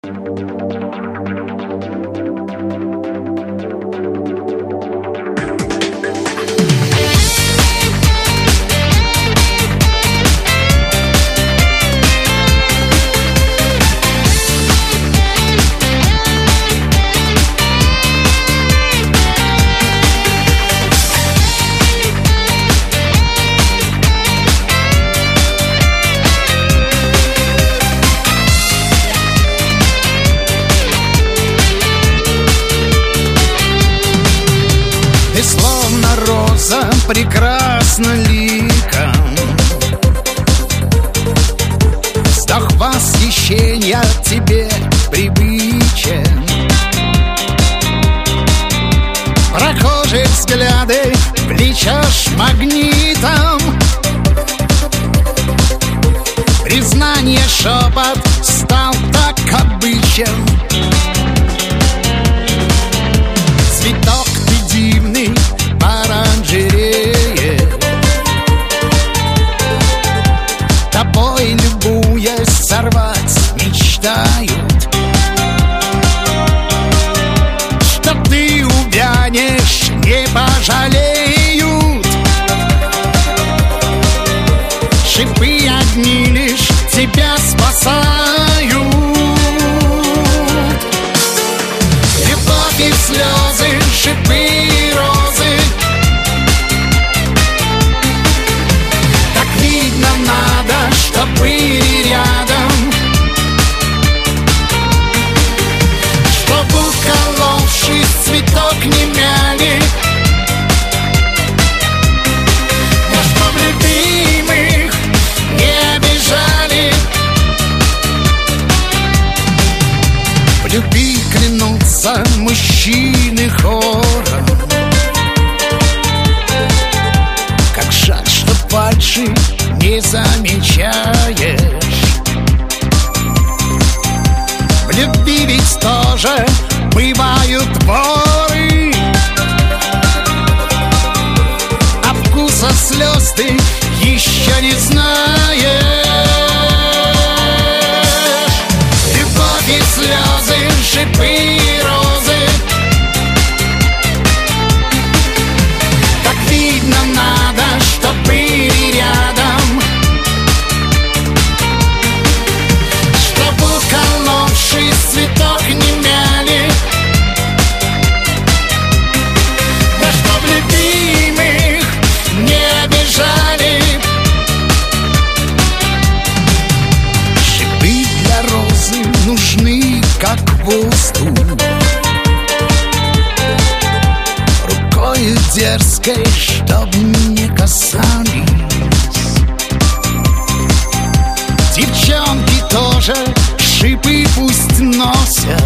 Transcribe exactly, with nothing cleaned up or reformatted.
Ты словно роза прекрасна ликом, вздох восхищения тебе привычен. Прохожие взгляды влечешь магнитом, признание шепот стал так обычен. Цветок ты дивный в оранжерее, тобой любуясь сорвать мечтают. Что ты увянешь, не пожалеют. Шипы одни лишь тебя спасают. Любовь и слезы, шипы и розы, так видно надо, что были рядом, чтоб уколовшись цветок не мяли, да чтоб любимых не обижали. В любви клянутся мужчины хором, как жаль, что фальши не замечаешь. В любви ведь тоже бывают воры, а вкуса слез ты еще не знаешь. Любовь и слезы, шипы и розы, так видно надо, чтоб были рядом, чтоб уколовшись цветок не мяли, да чтоб любимых не обижали. Шипы для розы нужны, как воздух, рукою дерзкой, чтоб не касались. Девчонки тоже шипы пусть носят,